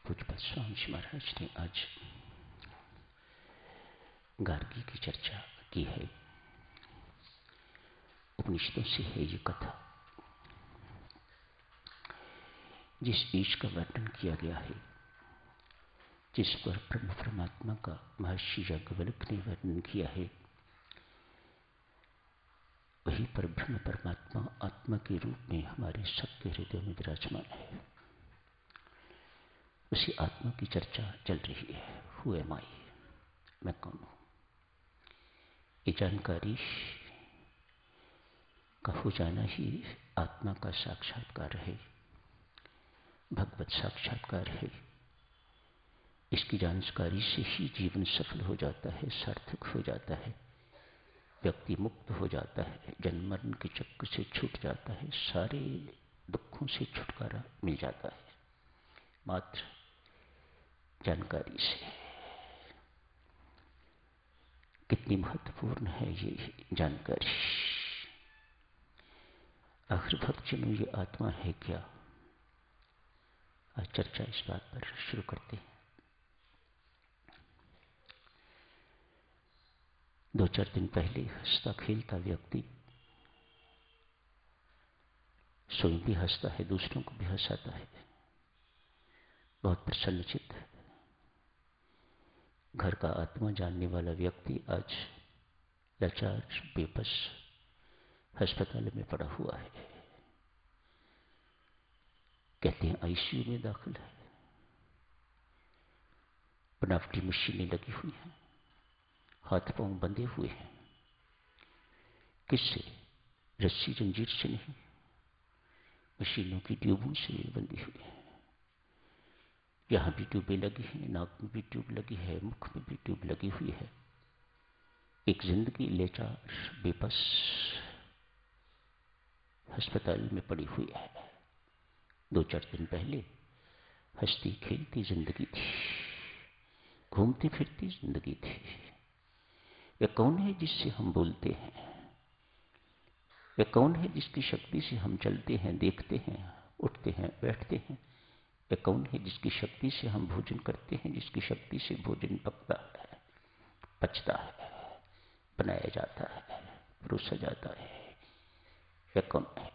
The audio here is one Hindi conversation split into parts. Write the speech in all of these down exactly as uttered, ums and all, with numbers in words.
पूज्यपाद स्वामी जी महाराज ने आज गार्गी की चर्चा की है। उपनिषदों से है ये कथा। जिस ईश का वर्णन किया गया है, जिस पर ब्रह्म परमात्मा का महर्षि याज्ञवल्क्य ने वर्णन किया है, वही पर ब्रह्म परमात्मा आत्मा के रूप में हमारे सबके हृदय में विराजमान है। उसी आत्मा की चर्चा चल रही है। हु एम आई, मैं कौन हूं? ये जानकारी का हो जाना ही आत्मा का साक्षात्कार है, भगवत साक्षात्कार है। इसकी जानकारी से ही जीवन सफल हो जाता है, सार्थक हो जाता है, व्यक्ति मुक्त हो जाता है, जन्म मरण के चक्र से छूट जाता है, सारे दुखों से छुटकारा मिल जाता है मात्र जानकारी से। कितनी महत्वपूर्ण है ये जानकारी। आखिर भक्तजनों, ये आत्मा है क्या? आज चर्चा इस बात पर शुरू करते हैं। दो चार दिन पहले हंसता खेलता व्यक्ति स्वयं भी हंसता है, दूसरों को भी हंसाता है, बहुत प्रसन्नचित्त है। घर का आत्मा जानने वाला व्यक्ति आज लाचार बेबस अस्पताल में पड़ा हुआ है। कहते हैं आईसीयू में दाखिल है, बनावटी मशीनें लगी हुई हैं, हाथ पांव बंधे हुए हैं। किससे? रस्सी जंजीर से नहीं, मशीनों की ट्यूबों से बंधी हुई है। यहां भी ट्यूबें लगी हैं, नाक में भी ट्यूब लगी है, मुख में भी ट्यूब लगी हुई है। एक जिंदगी लाचार बेबस अस्पताल में पड़ी हुई है। दो चार दिन पहले हंसती खेलती जिंदगी थी, घूमती फिरती जिंदगी थी। वह कौन है जिससे हम बोलते हैं? वह कौन है जिसकी शक्ति से हम चलते हैं, देखते हैं, उठते हैं, बैठते हैं? वह कौन है जिसकी शक्ति से हम भोजन करते हैं, जिसकी शक्ति से भोजन पकता है, पचता है, बनाया जाता है, परोसा जाता है? वह कौन है?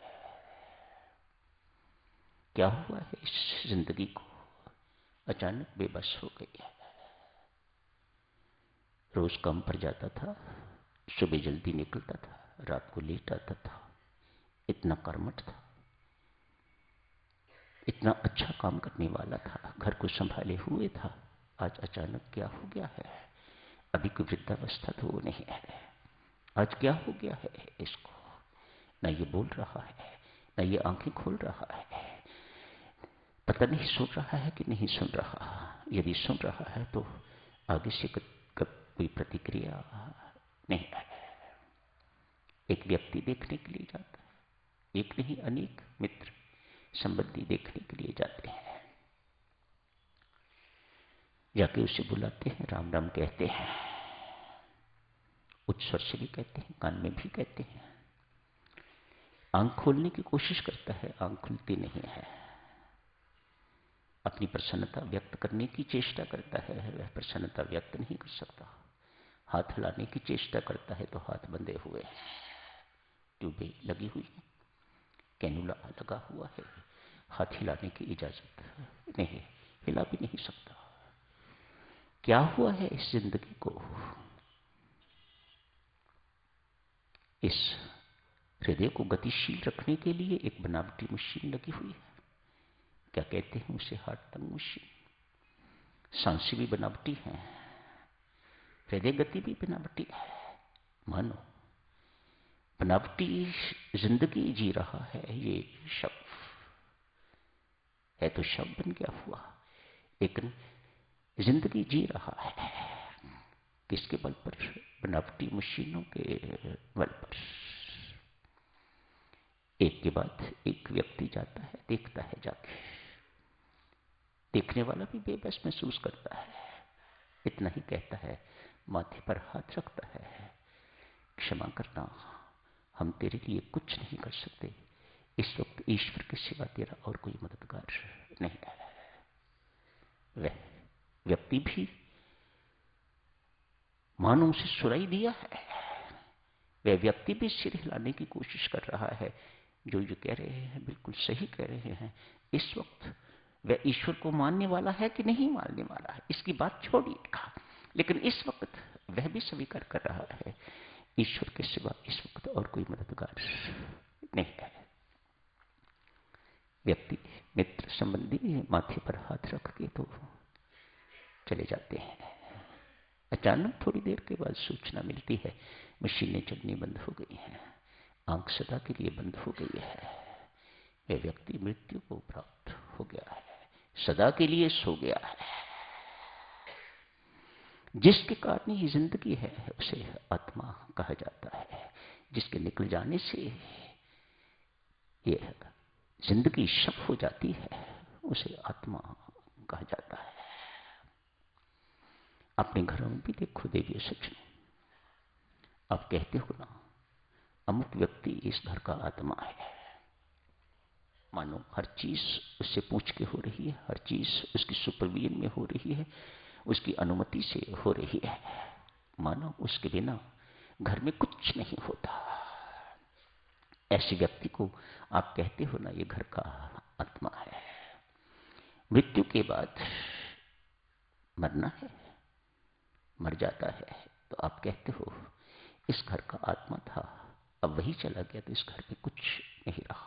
क्या हुआ है इस जिंदगी को? अचानक बेबस हो गई है। रोज काम पर जाता था, सुबह जल्दी निकलता था, रात को लेट आता था, इतना कर्मठ था, इतना अच्छा काम करने वाला था, घर को संभाले हुए था। आज अचानक क्या हो गया है? अभी कोई वृद्धावस्था तो वो नहीं है। आज क्या हो गया है इसको? न ये बोल रहा है, न ये आंखें खोल रहा है, पता नहीं सुन रहा है कि नहीं सुन रहा। यदि सुन रहा है तो आगे से कोई प्रतिक्रिया नहीं है। एक व्यक्ति देखने के लिए जाता है, एक नहीं अनेक मित्र संबंधी देखने के लिए जाते हैं। जाके उसे बुलाते हैं, राम राम कहते हैं, उच्च स्वर से भी कहते हैं, कान में भी कहते हैं। आंख खोलने की कोशिश करता है, आंख खुलती नहीं है। अपनी प्रसन्नता व्यक्त करने की चेष्टा करता है, वह प्रसन्नता व्यक्त नहीं कर सकता। हाथ हिलाने की चेष्टा करता है तो हाथ बंधे हुए हैं, ट्यूबें लगी हुई हैं, कैनुला लगा हुआ है, हाथ हिलाने की इजाजत नहीं, हिला भी नहीं सकता। क्या हुआ है इस जिंदगी को? इस हृदय को गतिशील रखने के लिए एक बनावटी मशीन लगी हुई है। क्या कहते हैं उसे? Heart lung machine. सांसें भी बनावटी हैं, हृदय गति भी बनावटी है। मानो बनावटी जिंदगी जी रहा है ये शव है, तो शव बन क्या हुआ? लेकिन जिंदगी जी रहा है किसके बल पर? बनावटी मशीनों के बल पर। एक के बाद एक व्यक्ति जाता है, देखता है, जाके देखने वाला भी बेबस महसूस करता है, इतना ही कहता है, माथे पर हाथ रखता है, क्षमा करना, हम तेरे लिए कुछ नहीं कर सकते। इस वक्त ईश्वर के सिवा तेरा और कोई मददगार नहीं है। व्यक्ति भी मानो उसे सुराई दिया है, वह व्यक्ति भी सिर हिलाने की कोशिश कर रहा है। जो जो कह रहे हैं बिल्कुल सही कह रहे हैं। इस वक्त वह ईश्वर को मानने वाला है कि नहीं मानने वाला है, इसकी बात छोड़िएगा, लेकिन इस वक्त वह भी स्वीकार कर रहा है ईश्वर के सिवा इस वक्त और कोई मददगार नहीं है। व्यक्ति मित्र संबंधी माथे पर हाथ रख के तो चले जाते हैं। अचानक थोड़ी देर के बाद सूचना मिलती है मशीनें चलनी बंद हो गई हैं, आंख सदा के लिए बंद हो गई है। वह व्यक्ति मृत्यु को प्राप्त हो गया है, सदा के लिए सो गया है। जिसके कारण ये जिंदगी है उसे आत्मा कहा जाता है। जिसके निकल जाने से ये जिंदगी शब हो जाती है उसे आत्मा कहा जाता है। अपने घरों में भी देखो देवी सज्जनों, आप कहते हो ना अमुक व्यक्ति इस घर का आत्मा है, मानो हर चीज उससे पूछ के हो रही है, हर चीज उसकी सुपरविजन में हो रही है, उसकी अनुमति से हो रही है, मानो उसके बिना घर में कुछ नहीं होता। ऐसे व्यक्ति को आप कहते हो ना ये घर का आत्मा है। मृत्यु के बाद मरना है, मर जाता है तो आप कहते हो इस घर का आत्मा था, अब वही चला गया तो इस घर में कुछ नहीं रहा।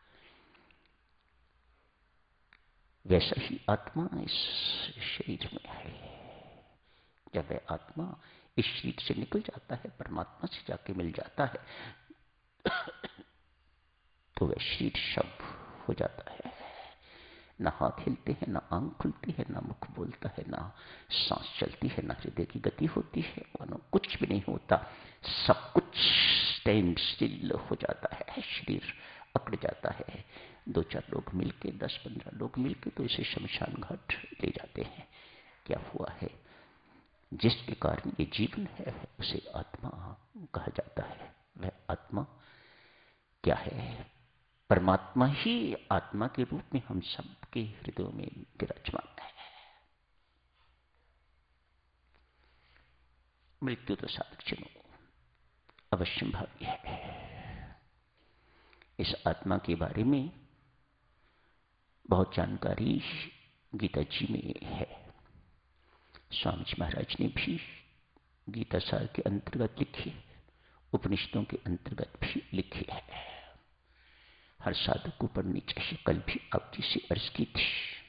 वैसा ही आत्मा इस शरीर में है। जब वह आत्मा इस शरीर से निकल जाता है, परमात्मा से जाके मिल जाता है, तो वह शरीर शब हो जाता है। ना हाथ हिलते हैं, ना आंख खुलती है, ना मुख बोलता है, ना सांस चलती है, ना हृदय की गति होती है, मानो कुछ भी नहीं होता। सब कुछ स्टैंड स्टिल हो जाता है, शरीर अकड़ जाता है। दो चार लोग मिलके, दस पंद्रह लोग मिलके तो इसे शमशान घाट ले जाते हैं। क्या हुआ है? जिसके कारण ये जीवन है उसे आत्मा कहा जाता है। वह आत्मा क्या है? परमात्मा ही आत्मा के रूप में हम सबके हृदयों में विराजमान है। मृत्यु तो साधकजनों अवश्य भावी है। इस आत्मा के बारे में बहुत जानकारी गीता जी में है। स्वामी जी महाराज ने भी गीता सार के अंतर्गत लिखी, उपनिषदों के अंतर्गत भी लिखी है। हर साधक को पढ़नी चाहिए। कल भी आप जी से अर्ज की थी,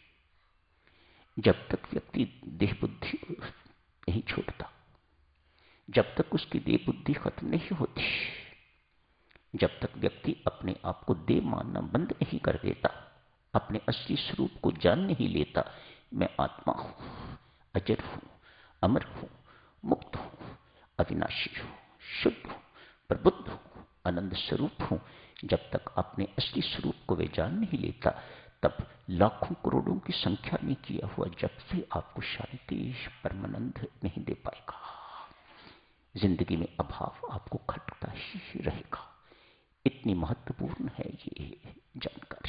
जब तक व्यक्ति देह बुद्धि नहीं छोड़ता, जब तक उसकी देह बुद्धि खत्म नहीं होती, जब तक व्यक्ति अपने आप को देह मानना बंद नहीं कर देता, अपने असली स्वरूप को जान नहीं लेता, मैं आत्मा हूं, अजर हूं, अमर हूं, मुक्त हूं, अविनाशी हूं, शुद्ध हूं, प्रबुद्ध हूं, आनंद स्वरूप हूं, जब तक अपने असली स्वरूप को वे जान नहीं लेता, तब लाखों करोड़ों की संख्या में किया हुआ जब से आपको शांति परमानंद नहीं दे पाएगा। जिंदगी में अभाव आपको खटकता ही रहेगा। इतनी महत्वपूर्ण है ये जानकारी।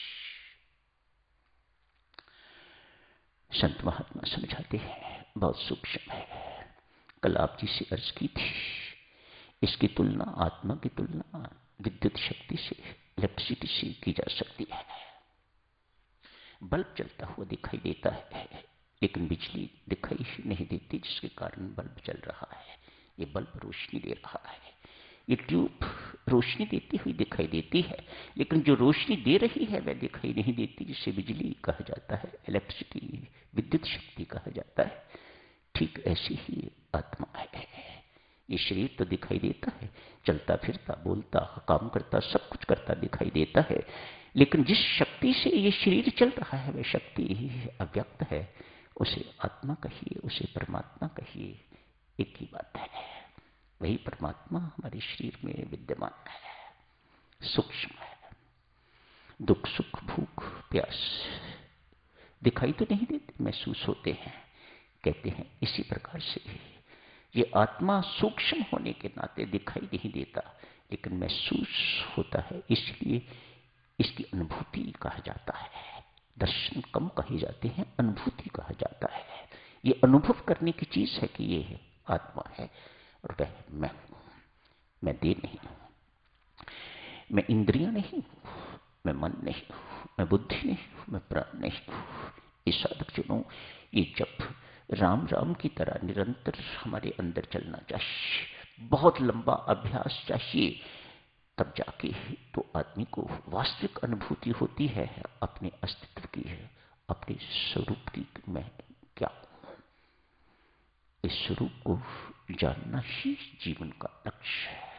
संत महात्मा समझाते हैं, बहुत सूक्ष्म है। कल आप जी से अर्ज की थी, इसकी तुलना, आत्मा की तुलना विद्युत शक्ति से, इलेक्ट्रिसिटी से की जा सकती है। बल्ब जलता हुआ दिखाई देता है, लेकिन बिजली दिखाई नहीं देती, जिसके कारण बल्ब जल रहा है। ये बल्ब रोशनी दे रहा है। ये ट्यूब रोशनी देती हुई दिखाई देती है, लेकिन जो रोशनी दे रही है वह दिखाई नहीं देती, जिसे बिजली कहा जाता है, इलेक्ट्रिसिटी, विद्युत शक्ति कहा जाता है। ठीक ऐसी ही आत्मा है। ये शरीर तो दिखाई देता है, चलता फिरता, बोलता, काम करता, सब कुछ करता दिखाई देता है, लेकिन जिस शक्ति से ये शरीर चल रहा है वह शक्ति अव्यक्त है। उसे आत्मा कहिए, उसे परमात्मा कहिए, एक ही बात है। वही परमात्मा हमारे शरीर में विद्यमान है, सूक्ष्म है। दुख सुख भूख प्यास दिखाई तो नहीं देते, महसूस होते हैं। कहते हैं इसी प्रकार से ये आत्मा सूक्ष्म होने के नाते दिखाई नहीं देता, लेकिन महसूस होता है, इसलिए इसकी अनुभूति कहा जाता है। दर्शन कम कहे जाते हैं, अनुभूति कहा जाता है। ये अनुभव करने की चीज है कि ये है आत्मा है और वह मैं हूं। मैं देह नहीं हूं, मैं इंद्रियां नहीं हूं, मैं मन नहीं हूं, मैं बुद्धि नहीं हूं, मैं प्राण नहीं हूं। ये साधक जनों, ये जब राम राम की तरह निरंतर हमारे अंदर चलना चाहिए, बहुत लंबा अभ्यास चाहिए, तब जाके तो आदमी को वास्तविक अनुभूति होती है अपने अस्तित्व की, है अपने स्वरूप की। मैं क्या हूं? इस स्वरूप को जानना ही जीवन का लक्ष्य है।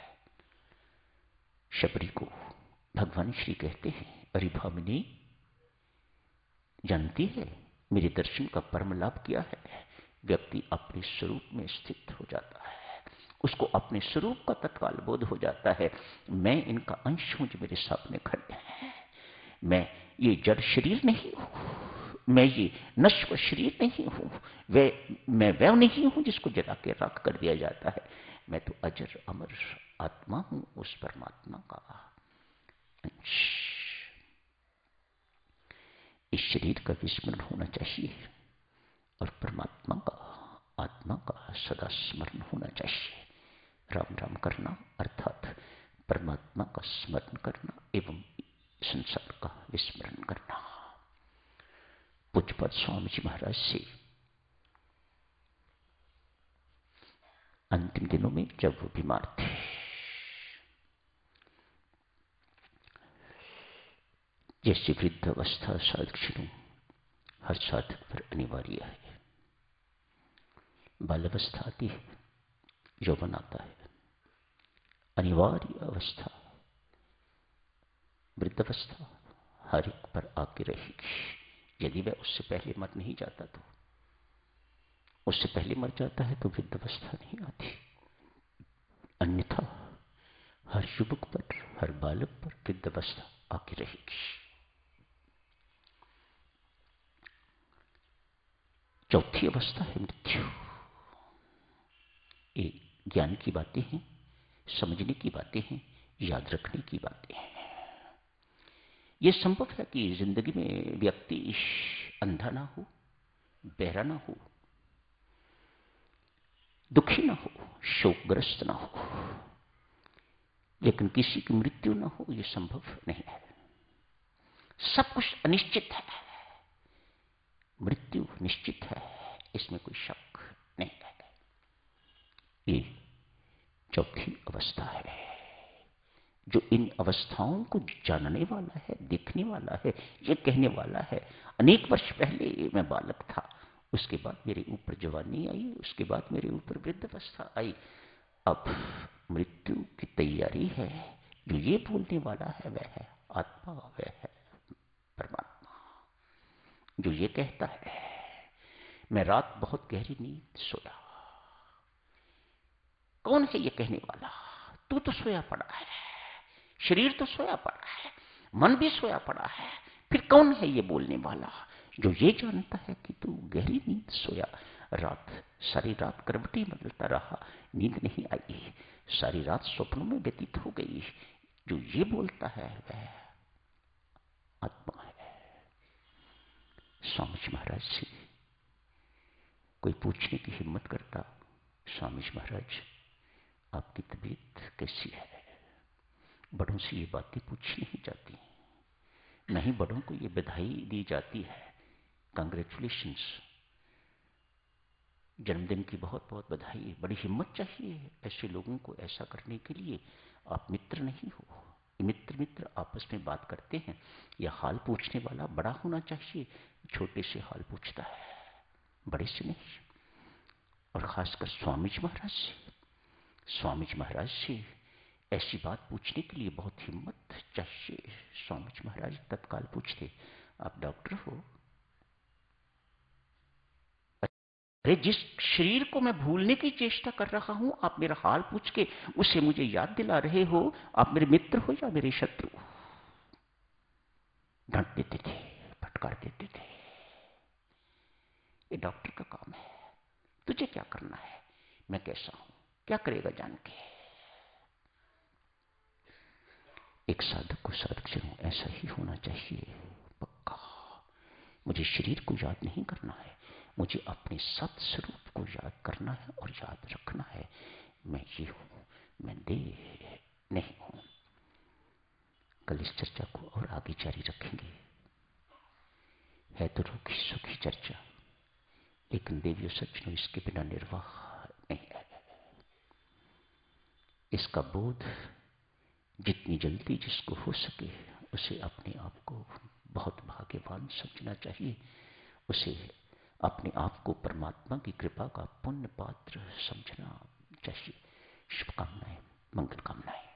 शबरी को भगवान श्री कहते हैं, अरे भामिनी, जानती है मेरे दर्शन का परम लाभ क्या है? व्यक्ति अपने स्वरूप में स्थित हो जाता है, उसको अपने स्वरूप का तत्काल बोध हो जाता है। मैं इनका अंश हूं जो मेरे सामने खड़े हैं। मैं ये जड़ शरीर नहीं हूं, मैं ये नश्वर शरीर नहीं हूं, वे मैं वह नहीं हूं जिसको जला के राख कर दिया जाता है। मैं तो अजर अमर आत्मा हूं, उस परमात्मा का अंश। इस शरीर का विस्मरण होना चाहिए और परमात्मा का, आत्मा का सदा स्मरण होना चाहिए। राम राम करना अर्थात परमात्मा का स्मरण करना एवं संसार का विस्मरण करना। पूज्यपाद स्वामी जी महाराज से अंतिम दिनों में जब वो बीमार थे, जैसे वृद्धावस्था साधक हर साधक पर अनिवार्य है, बाल्यावस्था आती है, यौवन आता है, अनिवार्य अवस्था वृद्धावस्था हर एक पर आके रहेगी। यदि वह उससे पहले मर नहीं जाता तो, उससे पहले मर जाता है तो वृद्धावस्था नहीं आती। अन्यथा हर युवक पर, हर बालक पर वृद्धावस्था आके रहेगी। चौथी अवस्था है मृत्यु। ये ज्ञान की बातें हैं, समझने की बातें हैं, याद रखने की बातें हैं। यह संभव है कि जिंदगी में व्यक्ति अंधा ना हो, बहरा ना हो, दुखी ना हो, शोकग्रस्त ना हो, लेकिन किसी की मृत्यु ना हो, यह संभव नहीं है। सब कुछ अनिश्चित है, मृत्यु निश्चित है, इसमें कोई शक नहीं है। ये चौथी अवस्था है। जो इन अवस्थाओं को जानने वाला है, देखने वाला है, ये कहने वाला है, अनेक वर्ष पहले मैं बालक था, उसके बाद मेरे ऊपर जवानी आई, उसके बाद मेरे ऊपर वृद्धावस्था आई, अब मृत्यु की तैयारी है। जो ये बोलने वाला है वह है आत्मा, वह है परमात्मा। जो ये कहता है मैं रात बहुत गहरी नींद सोया, कौन है ये कहने वाला? तू तो सोया पड़ा है, शरीर तो सोया पड़ा है, मन भी सोया पड़ा है, फिर कौन है ये बोलने वाला? जो ये जानता है कि तू गहरी नींद सोया, रात सारी रात करवटी बदलता रहा, नींद नहीं आई, सारी रात स्वप्नों में व्यतीत हो गई, जो ये बोलता है वह आत्मा है। स्वामी जी महाराज से कोई पूछने की हिम्मत करता, स्वामी जी महाराज आपकी तबीयत कैसी है? बड़ों से ये बातें पूछी नहीं जाती, नहीं बड़ों को ये बधाई दी जाती है, कांग्रेचुलेशंस, जन्मदिन की बहुत बहुत बधाई। बड़ी हिम्मत चाहिए ऐसे लोगों को ऐसा करने के लिए। आप मित्र नहीं हो, मित्र मित्र आपस में बात करते हैं। यह हाल पूछने वाला बड़ा होना चाहिए, छोटे से हाल पूछता है, बड़े से नहीं। और खासकर स्वामी जी महाराज से, स्वामी जी महाराज से ऐसी बात पूछने के लिए बहुत हिम्मत चाहिए। स्वामी जी महाराज तत्काल पूछते, आप डॉक्टर हो? अरे जिस शरीर को मैं भूलने की चेष्टा कर रहा हूं, आप मेरा हाल पूछ के उसे मुझे याद दिला रहे हो। आप मेरे मित्र हो या मेरे शत्रु? डांट देते थे, फटकार देते थे। ये डॉक्टर का काम है, तुझे क्या करना है? मैं कैसा हूं, क्या करेगा जान के? एक साधक को साधक जनों ऐसा ही होना चाहिए, पक्का। मुझे शरीर को याद नहीं करना है, मुझे अपने सत स्वरूप को याद करना है और याद रखना है। मैं ये हूं, मैं देह नहीं हूं। कल इस चर्चा को और आगे जारी रखेंगे। है तो रुखी सुखी चर्चा, लेकिन देवियों सज्जनों, इसके बिना निर्वाह नहीं है। इसका बोध जितनी जल्दी जिसको हो सके उसे अपने आप को बहुत भाग्यवान समझना चाहिए। उसे अपने आप को परमात्मा की कृपा का पुण्य पात्र समझना चाहिए। शुभकामनाएं, मंगल कामनाएं।